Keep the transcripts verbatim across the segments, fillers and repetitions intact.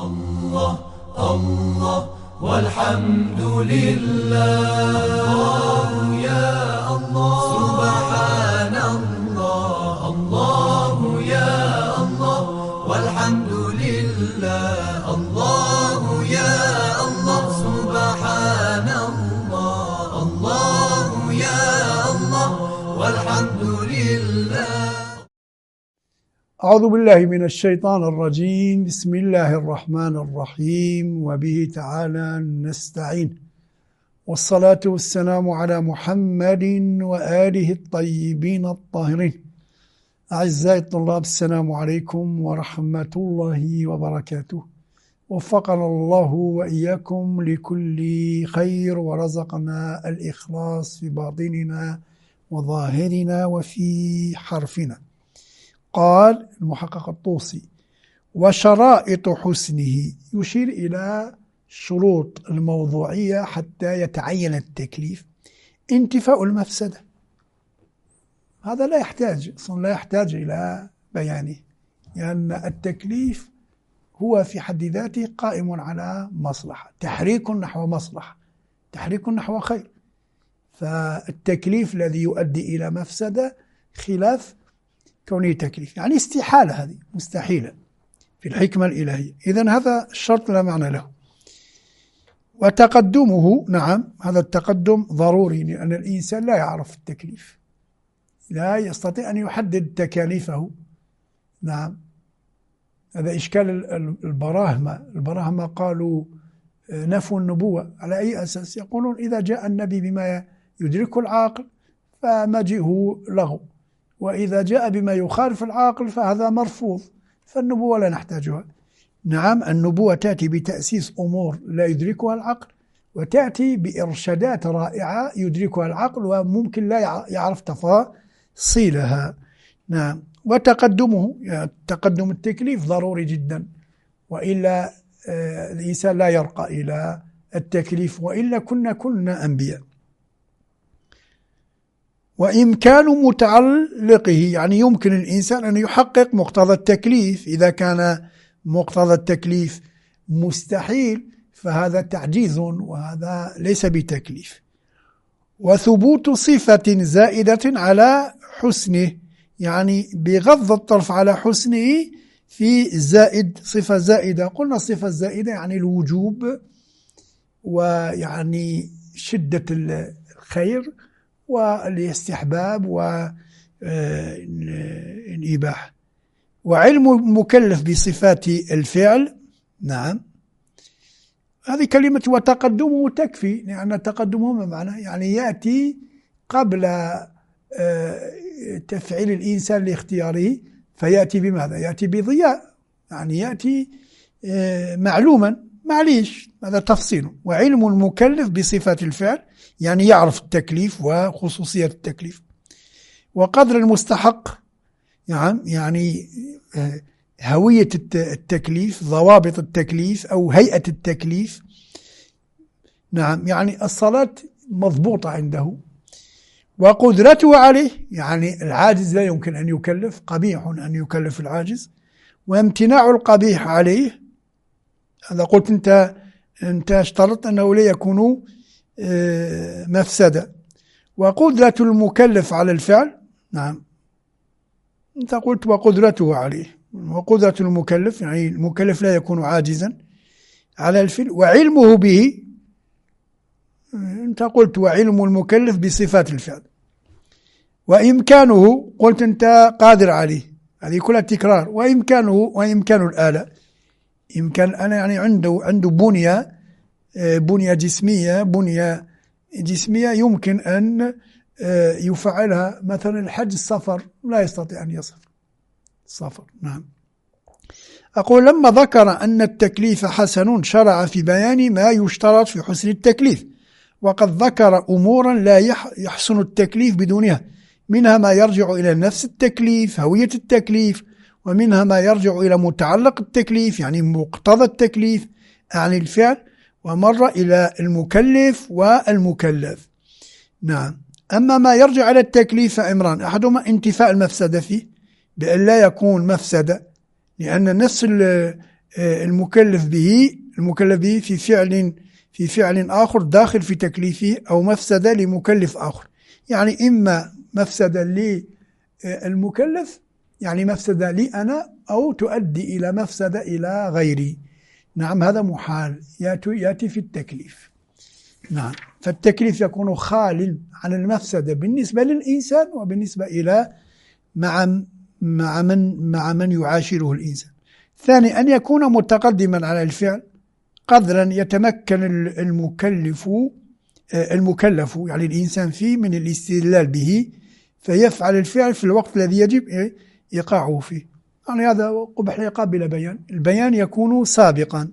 الله الله والحمد لله. الله يا الله سبحان الله. الله يا الله والحمد لله. الله يا الله سبحان الله. الله يا الله والحمد لله. أعوذ بالله من الشيطان الرجيم. بسم الله الرحمن الرحيم وبه تعالى نستعين، والصلاة والسلام على محمد وآله الطيبين الطاهرين. أعزائي الطلاب، السلام عليكم ورحمة الله وبركاته. وفقنا الله وإياكم لكل خير ورزقنا الإخلاص في باطننا وظاهرنا وفي حرفنا. قال المحقق الطوسي: وشرائط حسنه، يشير إلى شروط الموضوعية حتى يتعين التكليف. انتفاء المفسدة، هذا لا يحتاج أصلا لا يحتاج إلى بيانه، لأن التكليف هو في حد ذاته قائم على مصلحة، تحريك نحو مصلحة، تحريك نحو خير. فالتكليف الذي يؤدي إلى مفسدة خلاف كونه تكليف، يعني استحالة، هذه مستحيلة في الحكمة الإلهية. إذن هذا الشرط لا معنى له. وتقدمه، نعم هذا التقدم ضروري، لأن الإنسان لا يعرف التكليف، لا يستطيع أن يحدد تكاليفه. نعم، هذا إشكال البراهمة. البراهمة قالوا نفوا النبوة على أي أساس؟ يقولون إذا جاء النبي بما يدركه العاقل فمجيئه لغو، وإذا جاء بما يخالف العاقل فهذا مرفوض، فالنبوة لا نحتاجها. نعم، النبوة تأتي بتأسيس أمور لا يدركها العقل، وتأتي بإرشادات رائعة يدركها العقل وممكن لا يعرف تفاصيلها. نعم. وتقدمه، يعني تقدم التكليف ضروري جدا، وإلا الإنسان لا يرقى إلى التكليف، وإلا كنا كلنا أنبياء. وإمكان متعلقه، يعني يمكن الإنسان أن يحقق مقتضى التكليف. إذا كان مقتضى التكليف مستحيل فهذا تعجيز، وهذا ليس بتكليف. وثبوت صفة زائدة على حسنه، يعني بغض الطرف على حسنه في زائد، صفة زائدة. قلنا الصفة الزائدة يعني الوجوب، ويعني شدة الخير والاستحباب والإباحة. وعلم مكلف بصفات الفعل. نعم، هذه كلمة وتقدمه تكفي، لأن تقدمه ما معنى؟ يعني يأتي قبل تفعيل الإنسان لاختياره، فيأتي بماذا؟ يأتي بضياء، يعني يأتي معلوما، معليش هذا تفصيله. وعلم المكلف بصفات الفعل، يعني يعرف التكليف وخصوصية التكليف. وقدر المستحق، يعني يعني هوية التكليف، ضوابط التكليف أو هيئة التكليف. نعم، يعني الصلاة مضبوطة عنده. وقدرته عليه، يعني العاجز لا يمكن أن يكلف، قبيح أن يكلف العاجز. وامتناع القبيح عليه، هذا قلت أنت أنت اشترطت أنه لا يكون مفسدة. وقدرة المكلف على الفعل، نعم أنت قلت وقدرته عليه. وقدرة المكلف يعني المكلف لا يكون عاجزا على الفعل. وعلمه به، أنت قلت وعلم المكلف بصفات الفعل. وإمكانه، قلت أنت قادر عليه، هذه كلها تكرار. وإمكانه، وإمكان الآلة، إمكان أنا يعني عنده عنده بنية بنية جسمية بنية جسمية يمكن أن يفعلها، مثلا الحج، السفر لا يستطيع أن يصل السفر. نعم. أقول لما ذكر أن التكليف حسن شرع في بيان ما يشترط في حسن التكليف، وقد ذكر أمورا لا يحسن التكليف بدونها، منها ما يرجع إلى نفس التكليف، هوية التكليف، ومنها ما يرجع إلى متعلق التكليف، يعني مقتضى التكليف عن الفعل، ومر إلى المكلف والمكلف. نعم. أما ما يرجع على التكليف فأمران: أحدهما انتفاء المفسدة فيه، بأن لا يكون مفسدة، لأن نفس المكلف به المكلف به في فعل في فعل آخر داخل في تكليفه أو مفسدة لمكلف آخر، يعني إما مفسدة للمكلف يعني مفسدة لي أنا أو تؤدي إلى مفسدة إلى غيري. نعم هذا محال يأتي في التكليف. نعم فالتكليف يكون خال عن المفسدة بالنسبة للإنسان وبالنسبة إلى مع مع من مع من يعاشره الإنسان. ثاني أن يكون متقدما على الفعل قدرا يتمكن المكلف المكلف يعني الإنسان فيه من الاستدلال به فيفعل الفعل في الوقت الذي يجب إيقاعه فيه. يعني هذا قبح العقاب بلا بيان، البيان يكون سابقا.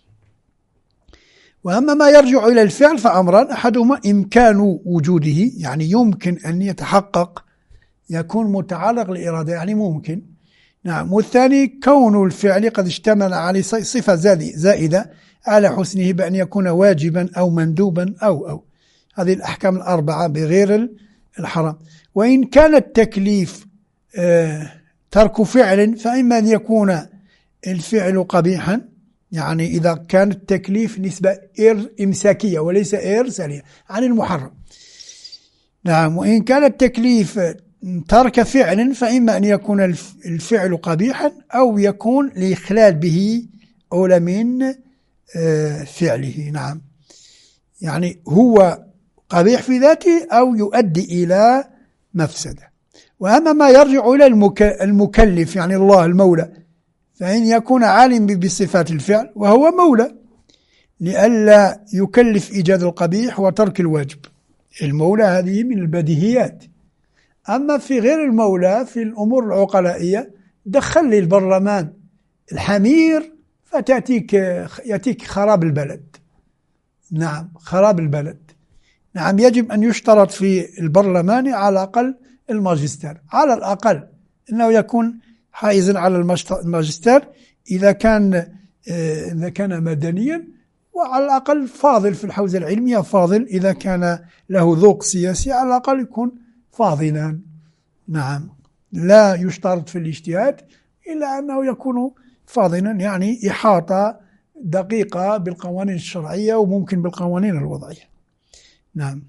وأما ما يرجع إلى الفعل فأمران، أحدهما إمكان وجوده يعني يمكن أن يتحقق، يكون متعلق الإرادة يعني ممكن. نعم. والثاني كون الفعل قد اشتمل على صفة زائدة على حسنه بأن يكون واجبا أو مندوبا أو أو هذه الأحكام الأربعة بغير الحرام. وإن كان التكليف آه ترك فعل فإما أن يكون الفعل قبيحا، يعني إذا كان التكليف نسبة إمساكية وليس إرسالية عن المحرم. نعم. وإن كان التكليف ترك فعل فإما أن يكون الفعل قبيحا أو يكون لإخلال به أولى من فعله. نعم يعني هو قبيح في ذاته أو يؤدي إلى مفسدة. وأما ما يرجع إلى المكلف يعني الله المولى فإن يكون عالم بصفات الفعل وهو مولى لئلا يكلف إيجاد القبيح وترك الواجب. المولى هذه من البديهيات. أما في غير المولى في الأمور العقلائية دخل لي البرلمان الحمير فتأتيك يأتيك خراب البلد. نعم خراب البلد. نعم يجب أن يشترط في البرلمان على الأقل الماجستير، على الأقل أنه يكون حائزا على الماجستير إذا كان إذا كان مدنيا، وعلى الأقل فاضل في الحوزة العلمية، فاضل إذا كان له ذوق سياسي على الأقل يكون فاضلا. نعم لا يشترط في الاجتهاد إلا أنه يكون فاضلا يعني إحاطة دقيقة بالقوانين الشرعية وممكن بالقوانين الوضعية. نعم.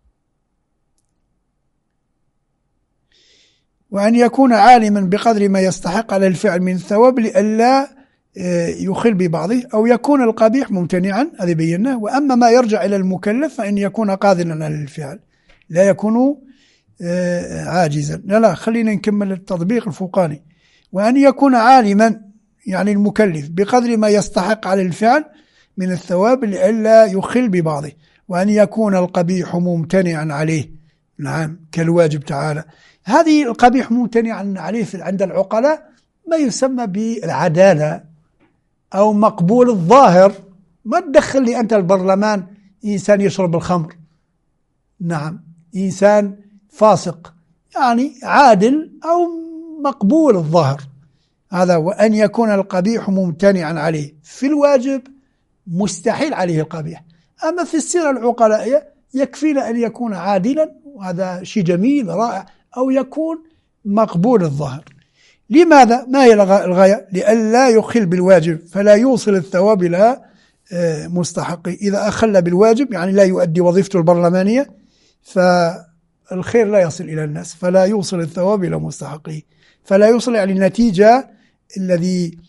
وأن يكون عالما بقدر ما يستحق على الفعل من ثواب لئلا يخل ببعضه، أو يكون القبيح ممتنعا، هذا بيناه. وأما ما يرجع إلى المكلف فإن يكون قادرا على الفعل لا يكون عاجزا. لا لا خلينا نكمل التطبيق الفوقاني. وأن يكون عالما يعني المكلف بقدر ما يستحق على الفعل من الثواب لئلا يخل ببعضه. وأن يكون القبيح ممتنعا عليه. نعم كالواجب تعالى. هذه القبيح ممتنعا عليه عند العقلاء ما يسمى بالعدالة أو مقبول الظاهر. ما تدخل لي أنت البرلمان إنسان يشرب الخمر، نعم إنسان فاسق، يعني عادل أو مقبول الظاهر هذا. وأن يكون القبيح ممتنعا عليه في الواجب مستحيل عليه القبيح. أما في السيرة العقلائية يكفينا أن يكون عادلا وهذا شيء جميل رائع، أو يكون مقبول الظاهر. لماذا؟ ما هي الغاية؟ لئلا يخل بالواجب فلا يوصل الثواب إلى مستحقه. إذا أخل بالواجب يعني لا يؤدي وظيفته البرلمانية فالخير لا يصل إلى الناس، فلا يوصل الثواب إلى مستحقه، فلا يوصل يعني النتيجة الذي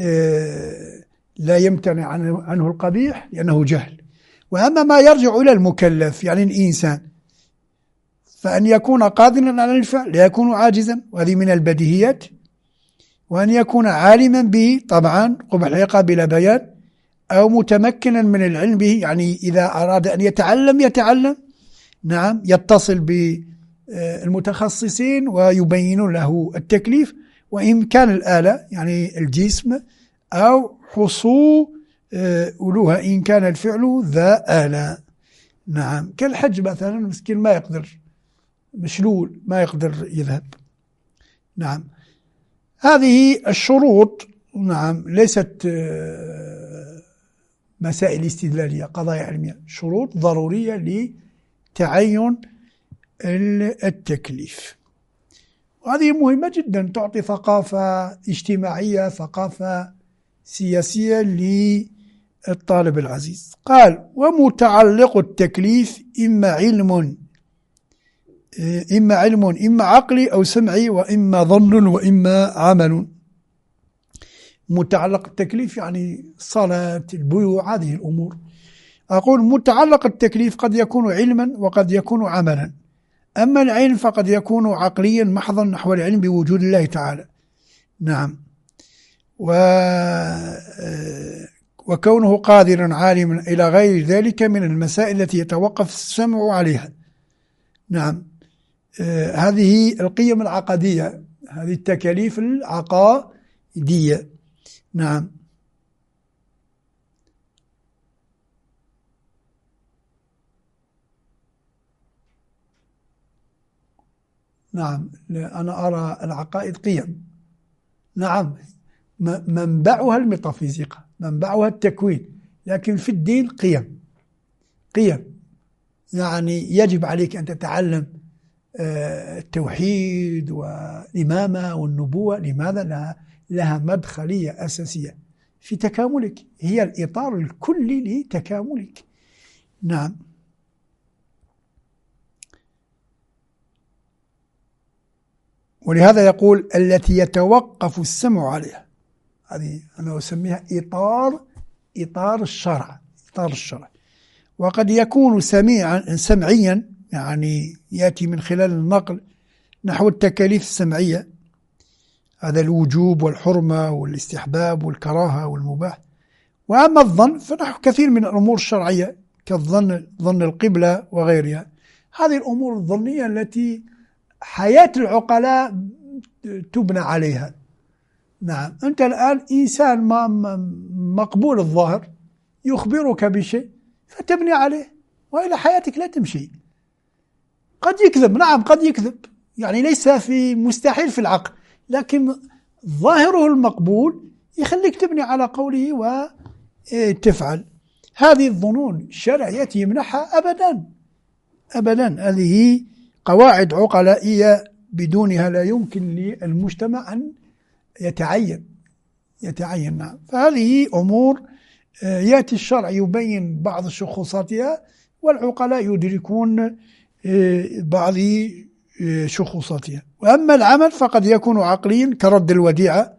لا يمتنع عنه القبيح لأنه جهل. وأما ما يرجع إلى المكلف يعني الإنسان فأن يكون قادرا على الفعل لا يكون عاجزا، وهذه من البديهيات. وأن يكون عالما به طبعا قبح العقاب بلا بيان، أو متمكنا من العلم به يعني إذا أراد أن يتعلم يتعلم. نعم يتصل بالمتخصصين ويبين له التكليف وإمكان الآلة يعني الجسم، أو حصول أولوها إن كان الفعل ذا آلة. نعم كالحج مثلا مسكين ما يقدر، مشلول ما يقدر يذهب. نعم هذه الشروط نعم ليست مسائل استدلالية، قضايا علمية، شروط ضرورية لتعين التكليف. وهذه مهمة جدا، تعطي ثقافة اجتماعية، ثقافة سياسية للطالب العزيز. قال: ومتعلق التكليف إما علم إما علم إما عقلي أو سمعي، وإما ظن وإما عمل. متعلق التكليف يعني الصلاة، البيوع، هذه الأمور. أقول متعلق التكليف قد يكون علما وقد يكون عملا. أما العلم فقد يكون عقليا محضا نحو العلم بوجود الله تعالى. نعم. و وكونه قادرا عالما إلى غير ذلك من المسائل التي يتوقف السمع عليها. نعم. آه هذه القيم العقدية، هذه التكاليف العقادية. نعم. نعم. أنا أرى العقائد قيم. نعم. منبعها الميتافيزيقا، منبعها التكوين، لكن في الدين قيم. قيم يعني يجب عليك أن تتعلم التوحيد والإمامة والنبوة. لماذا؟ لها, لها مدخلية أساسية في تكاملك، هي الإطار الكلي لتكاملك. نعم. ولهذا يقول التي يتوقف السمع عليها، هذه أنا أسميها إطار إطار الشرع، إطار الشرع. وقد يكون سميعا سمعيا، يعني يأتي من خلال النقل نحو التكاليف السمعية، هذا الوجوب والحرمة والاستحباب والكراهة والمباح. وأما الظن فنحو كثير من الأمور الشرعية كالظن، ظن القبلة وغيرها. هذه الأمور الظنية التي حياة العقلاء تبنى عليها. نعم. أنت الآن إنسان ما مقبول الظاهر يخبرك بشيء فتبني عليه، وإلى حياتك لا تمشي. قد يكذب، نعم قد يكذب، يعني ليس في مستحيل في العقل، لكن ظاهره المقبول يخليك تبني على قوله وتفعل. هذه الظنون الشرع يأتي يمنحها أبدا أبدا. هذه قواعد عقلائية بدونها لا يمكن للمجتمع أن يتعين يتعين نعم. فهذه أمور يأتي الشرع يبين بعض شخوصاتها، والعقلاء يدركون بعض شخوصاتها. وأما العمل فقد يكون عقليا كرد الوديعة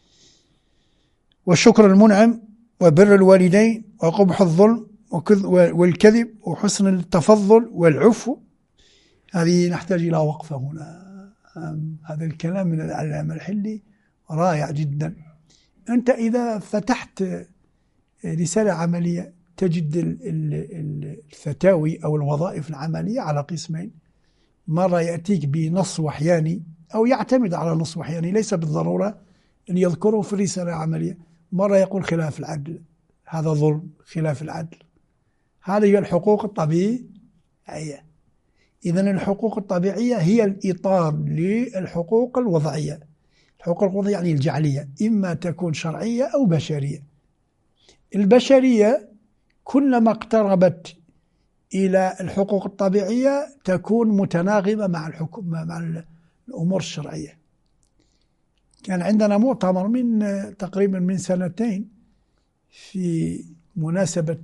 والشكر المنعم وبر الوالدين وقبح الظلم والكذب وحسن التفضل والعفو. هذه نحتاج إلى وقفة هنا. هذا الكلام من العلامة الحلي رائع جدا. أنت إذا فتحت رسالة عملية تجد الفتاوي أو الوظائف العملية على قسمين: مرة يأتيك بنص وحياني أو يعتمد على نص وحياني، ليس بالضرورة أن يذكره في الرسالة العملية. مرة يقول خلاف العدل، هذا ظلم، خلاف العدل. هذه هي الحقوق الطبيعية. إذن الحقوق الطبيعية هي الإطار للحقوق الوضعية. الحقوق الوضعية يعني الجعلية، إما تكون شرعية أو بشرية. البشرية كلما اقتربت إلى الحقوق الطبيعية تكون متناغمة مع الحكم مع الأمور الشرعية. كان عندنا مؤتمر من تقريبا من سنتين في مناسبة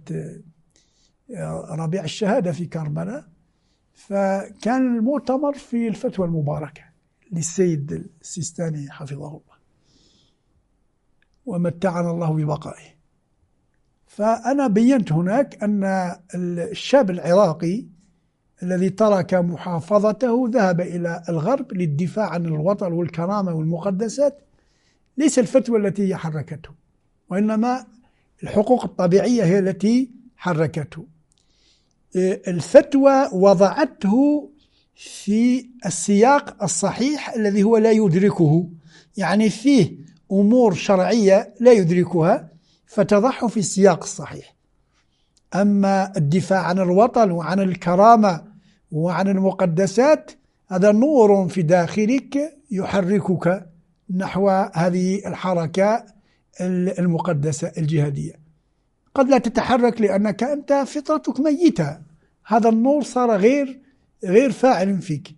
ربيع الشهادة في كربلاء، فكان المؤتمر في الفتوى المباركة للسيد السيستاني حفظه الله ومتعنا الله ببقائه. فأنا بينت هناك أن الشاب العراقي الذي ترك محافظته ذهب إلى الغرب للدفاع عن الوطن والكرامة والمقدسات، ليس الفتوى التي حركته، وإنما الحقوق الطبيعية هي التي حركته. الفتوى وضعته في السياق الصحيح الذي هو لا يدركه، يعني فيه أمور شرعية لا يدركها فتضعه في السياق الصحيح. أما الدفاع عن الوطن وعن الكرامة وعن المقدسات هذا نور في داخلك يحركك نحو هذه الحركة المقدسة الجهادية. قد لا تتحرك لأنك أنت فطرتك ميتة، هذا النور صار غير غير فاعل فيك،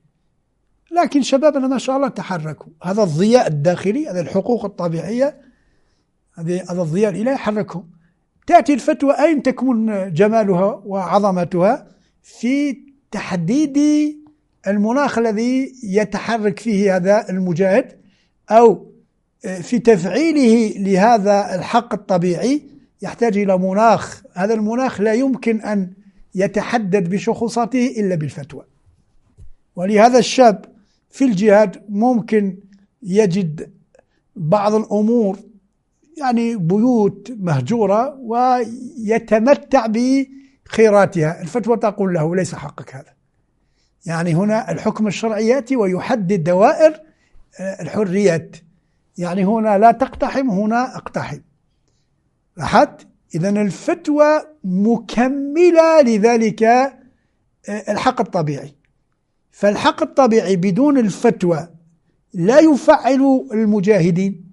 لكن شبابنا ما شاء الله تحركوا. هذا الضياء الداخلي، هذه الحقوق الطبيعية هذا الضياء الإلهي حركهم. تأتي الفتوى أين تكمن جمالها وعظمتها؟ في تحديد المناخ الذي يتحرك فيه هذا المجاهد، أو في تفعيله لهذا الحق الطبيعي يحتاج إلى مناخ. هذا المناخ لا يمكن أن يتحدد بشخوصاته إلا بالفتوى. ولهذا الشاب في الجهاد ممكن يجد بعض الأمور، يعني بيوت مهجورة، ويتمتع بخيراتها. الفتوى تقول له ليس حقك هذا. يعني هنا الحكم الشرعي يأتي ويحدد دوائر الحريات. يعني هنا لا تقتحم، هنا اقتحم. لاحظت؟ إذن الفتوى مكملة لذلك الحق الطبيعي. فالحق الطبيعي بدون الفتوى لا يفعل المجاهدين،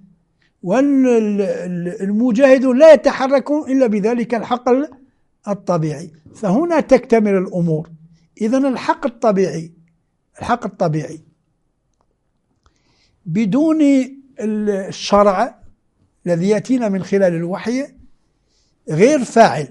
والمجاهدون لا يتحركون إلا بذلك الحق الطبيعي. فهنا تكتمل الأمور. إذن الحق الطبيعي الحق الطبيعي بدون الشرع الذي يأتينا من خلال الوحي غير فاعل.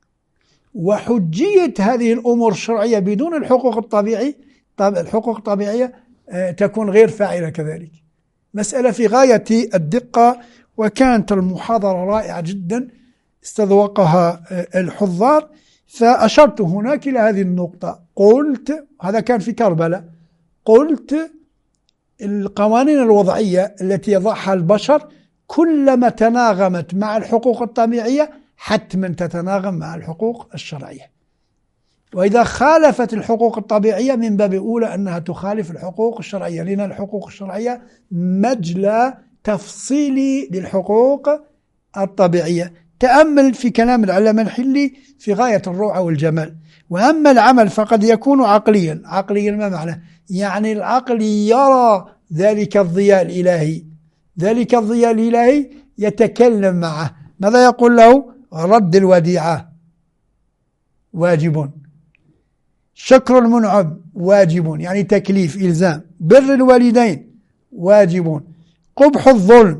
وحجية هذه الأمور الشرعية بدون الحقوق الطبيعي الحقوق الطبيعية تكون غير فاعلة كذلك. مسألة في غاية الدقة، وكانت المحاضرة رائعة جدا استذوقها الحضار. فأشرت هناك إلى هذه النقطة، قلت هذا كان في كربلاء، قلت القوانين الوضعية التي يضعها البشر كلما تناغمت مع الحقوق الطبيعية حتما تتناغم مع الحقوق الشرعية، وإذا خالفت الحقوق الطبيعية من باب أولى أنها تخالف الحقوق الشرعية، لأن الحقوق الشرعية مجلى تفصيلي للحقوق الطبيعية. تأمل في كلام العلامة الحلي في غاية الروعة والجمال. وأما العمل فقد يكون عقليا. عقليا ما معنى؟ يعني العقل يرى ذلك الضياء الإلهي، ذلك الضياء الإلهي يتكلم معه. ماذا يقول له؟ رد الوديعة واجب، شكر المنعم واجب، يعني تكليف إلزام، بر الوالدين واجب، قبح الظلم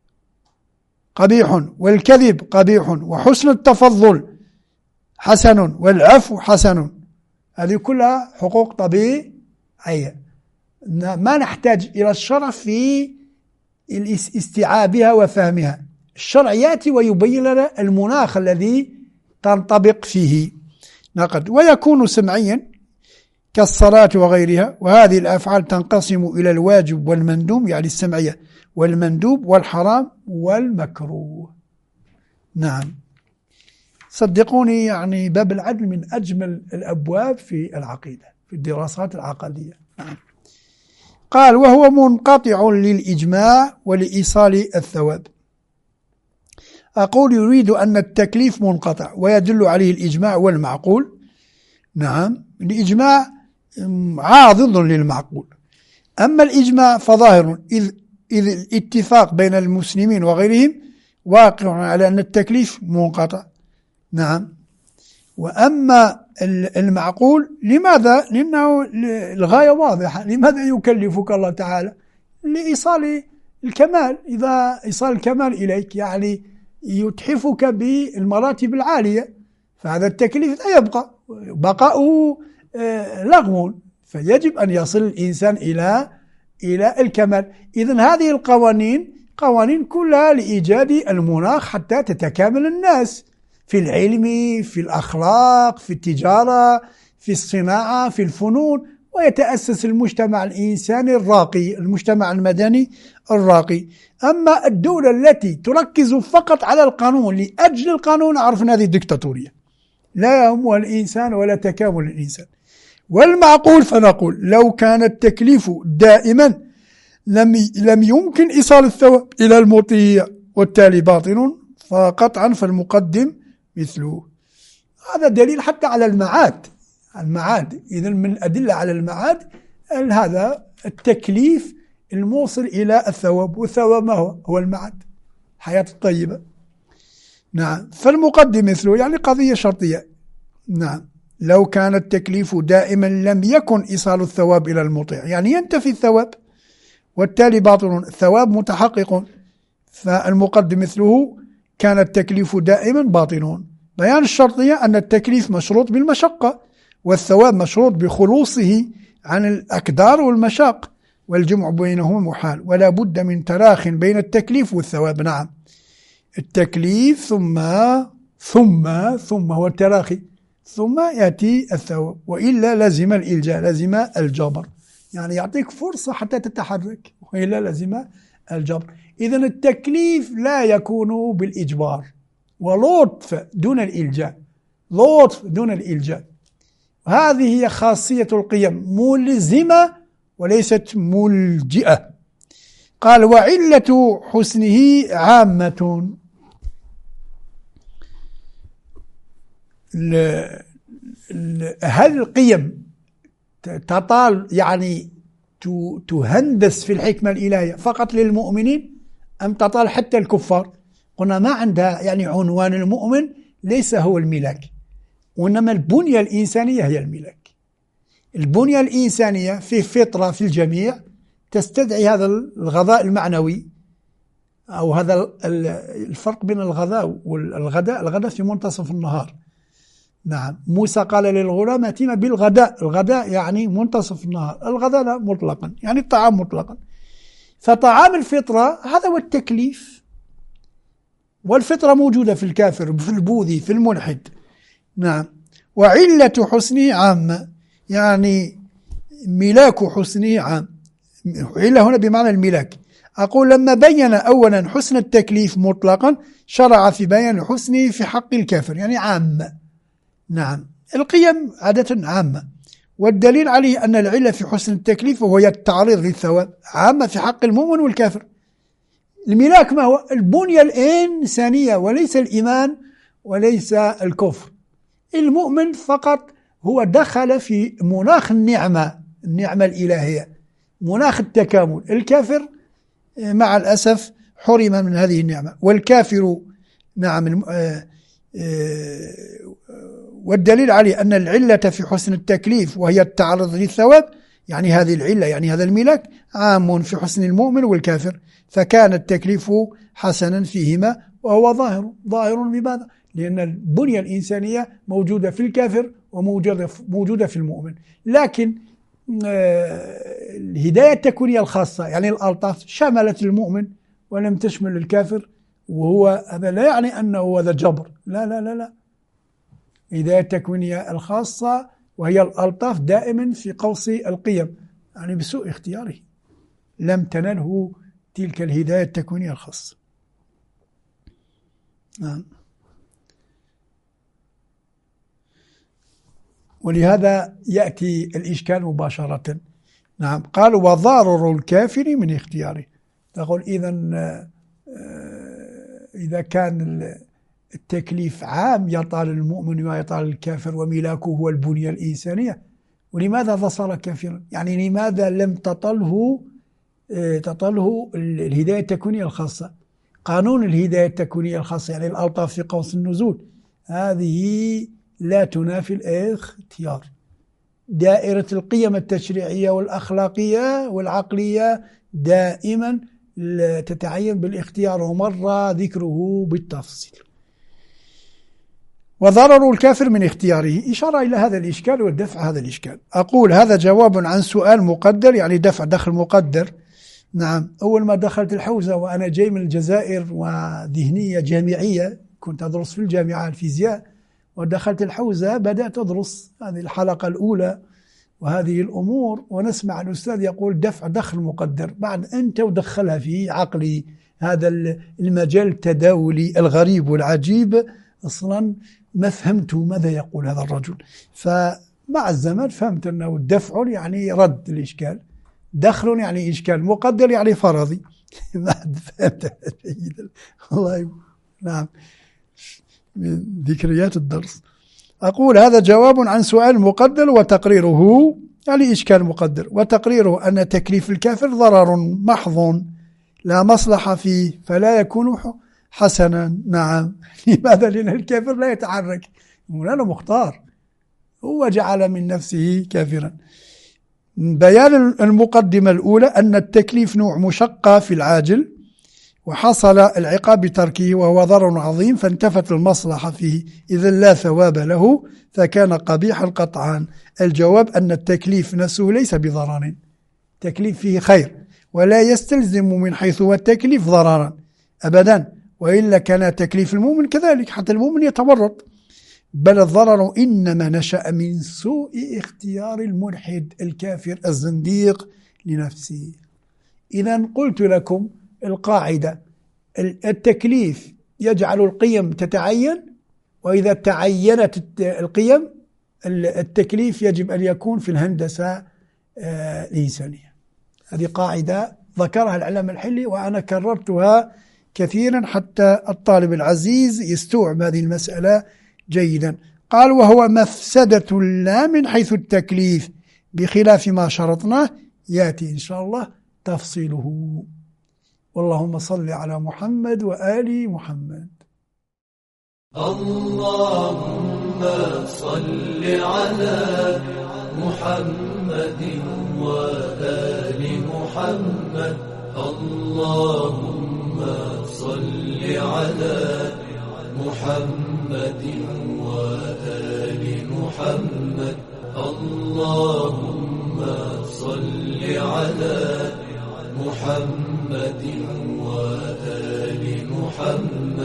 قبيح، والكذب قبيح، وحسن التفضل حسن، والعفو حسن. هذه كلها حقوق طبيعية ما نحتاج إلى الشرع في استيعابها وفهمها. الشرع يأتي ويبين لنا المناخ الذي تنطبق فيه. نقد ويكون سمعيا كالصلاة وغيرها. وهذه الأفعال تنقسم إلى الواجب والمندوب، يعني السمعية والمندوب والحرام والمكروه. نعم، صدقوني يعني باب العدل من أجمل الأبواب في العقيدة، في الدراسات العقدية. نعم. قال وهو منقطع للإجماع ولإيصال الثواب. أقول يريد أن التكليف منقطع ويدل عليه الإجماع والمعقول. نعم، الإجماع عاضد للمعقول. أما الإجماع فظاهر، إذ, إذ الاتفاق بين المسلمين وغيرهم واقع على أن التكليف منقطع. نعم. وأما المعقول لماذا؟ لأنه الغاية واضحة. لماذا يكلفك الله تعالى؟ لإيصال الكمال. إذا إيصال الكمال إليك يعني يتحفك بالمراتب العالية، فهذا التكليف لا يبقى، بقاؤه لغو، فيجب أن يصل الإنسان إلى إلى الكمال. إذن هذه القوانين قوانين كلها لإيجاد المناخ حتى تتكامل الناس في العلم، في الأخلاق، في التجارة، في الصناعة، في الفنون، ويتأسس المجتمع الإنساني الراقي، المجتمع المدني الراقي. أما الدولة التي تركز فقط على القانون لأجل القانون، عرفنا هذه ديكتاتورية لا يهمها الإنسان ولا تكامل الإنسان. والمعقول فنقول لو كان التكليف دائما لم لم يمكن إيصال الثواب إلى المطيع، والتالي باطل، فقطعا فالمقدم مثله. هذا دليل حتى على المعاد. المعاد إذن من الأدلة على المعاد هذا التكليف الموصل إلى الثواب، والثواب ما هو؟ هو المعاد، حياة الطيبة. نعم، فالمقدم مثله يعني قضية شرطية. نعم، لو كان التكليف دائما لم يكن إيصال الثواب إلى المطيع، يعني ينتفي الثواب، والتالي باطل، الثواب متحقق، فالمقدم مثله كان التكليف دائما باطنون. بيان الشرطية أن التكليف مشروط بالمشقة، والثواب مشروط بخلوصه عن الأكدار والمشاق، والجمع بينهما محال، ولا بد من تراخ بين التكليف والثواب. نعم، التكليف ثم ثم ثم هو التراخي، ثم يأتي الثواب، وإلا لزم الإلجاء، لزم الجبر، يعني يعطيك فرصة حتى تتحرك، وإلا لزم الجبر. إذن التكليف لا يكون بالإجبار، ولطف دون الإلجاء، لطف دون الإلجاء. هذه هي خاصية القيم، ملزمة وليست ملجئة. قال وعلة حسنه عامة. هل القيم تطال يعني تهندس في الحكمة الإلهية فقط للمؤمنين أم تطال حتى الكفار؟ قلنا ما عندها، يعني عنوان المؤمن ليس هو الملاك، وإنما البنية الإنسانية هي الملاك. البنية الإنسانية في فطرة في الجميع تستدعي هذا الغذاء المعنوي، أو هذا الفرق بين الغذاء والغداء. الغداء في منتصف النهار. نعم، موسى قال للغلام ائتنا بالغداء، الغداء يعني منتصف النهار، الغداء لا مطلقا يعني الطعام مطلقا. فطعام الفطرة هذا هو التكليف، والفطرة موجودة في الكافر، في البوذي، في الملحد. نعم، وعلة حسنه عامة، يعني ملاك حسنه عام. علة هنا بمعنى الملاك. أقول لما بين أولا حسن التكليف مطلقا، شرع في بيان حسنه في حق الكافر، يعني عامة. نعم، القيم عادة عامة، والدليل عليه أن العلة في حسن التكليف وهي التعريض للثواب، عامة في حق المؤمن والكافر. الملاك ما هو؟ البنية الإنسانية، وليس الإيمان وليس الكفر. المؤمن فقط هو دخل في مناخ النعمة، النعمة الإلهية، مناخ التكامل. الكافر مع الأسف حرم من هذه النعمة. والكافر نعم، والدليل عليه أن العلة في حسن التكليف وهي التعرض للثواب، يعني هذه العلة، يعني هذا الملاك عام في حسن المؤمن والكافر، فكان التكليف حسنا فيهما، وهو ظاهر. ظاهر بماذا؟ لأن البنية الإنسانية موجودة في الكافر وموجودة موجودة في المؤمن. لكن الهداية التكوينية الخاصة، يعني الألطاف، شملت المؤمن ولم تشمل الكافر، وهو هذا لا يعني أنه هذا جبر، لا لا لا لا. الهداية التكوينية الخاصة وهي الألطاف دائما في قوس القيم، يعني بسوء اختياره لم تنله تلك الهداية التكوينية الخاصة. نعم. ولهذا يأتي الإشكال مباشرة. نعم، قال وضارر الكافر من اختياره. تقول إذن إذا كان التكليف عام يطال المؤمن ويطال الكافر، وملاكه هو البنية الإنسانية، ولماذا فصل كافرا؟ يعني لماذا لم تطله تطله الهداية التكوينية الخاصة؟ قانون الهداية التكوينية الخاصة، يعني الألطاف في قوس النزول، هذه لا تنافي الاختيار. دائرة القيم التشريعية والأخلاقية والعقلية دائما تتعين بالاختيار، ومر ذكره بالتفصيل. وضرر الكافر من اختياره، إشارة إلى هذا الإشكال والدفع هذا الإشكال. أقول هذا جواب عن سؤال مقدر، يعني دفع دخل مقدر. نعم، أول ما دخلت الحوزة وأنا جاي من الجزائر وذهنية جامعية، كنت أدرس في الجامعة الفيزياء، ودخلت الحوزة بدأت أدرس هذه الحلقة الأولى وهذه الأمور، ونسمع الأستاذ يقول دفع دخل مقدر، بعد أنت ودخلها في عقلي هذا المجال التداولي الغريب والعجيب، أصلا ما فهمت ماذا يقول هذا الرجل. فمع الزمن فهمت أنه الدفع يعني رد الإشكال، دخل يعني إشكال، مقدر يعني فرضي. ما فهمت جيدا والله. نعم، من ذكريات الدرس. أقول هذا جواب عن سؤال مقدر، وتقريره يعني إشكال مقدر، وتقريره أن تكليف الكافر ضرر محض لا مصلحة فيه، فلا يكون حسنا. نعم، لماذا؟ لأن الكافر لا يتحرك، مولانا مختار هو جعل من نفسه كافرا. بيان المقدمة الأولى أن التكليف نوع مشقة في العاجل، وحصل العقاب بتركه وهو ضرر عظيم فانتفت المصلحة فيه إذا لا ثواب له فكان قبيحا قطعا. الجواب أن التكليف نفسه ليس بضرر، التكليف فيه خير ولا يستلزم من حيث هو التكليف ضررا أبدا، وإلا كان تكليف المؤمن كذلك، حتى المؤمن يتورط، بل الضرر إنما نشأ من سوء اختيار الملحد الكافر الزنديق لنفسه. إذا قلت لكم القاعدة: التكليف يجعل القيم تتعين، وإذا تعينت القيم التكليف يجب أن يكون في الهندسة الإنسانية. هذه قاعدة ذكرها العلامة الحلي وأنا كررتها كثيرا حتى الطالب العزيز يستوعب هذه المسألة جيدا. قال: وهو مفسدة لا من حيث التكليف بخلاف ما شرطناه، يأتي إن شاء الله تفصيله. اللهم صل على محمد وآل محمد. اللهم صل على محمد وآل محمد. اللهم صل على محمد وآل محمد. اللهم صل على محمد وآل محمد.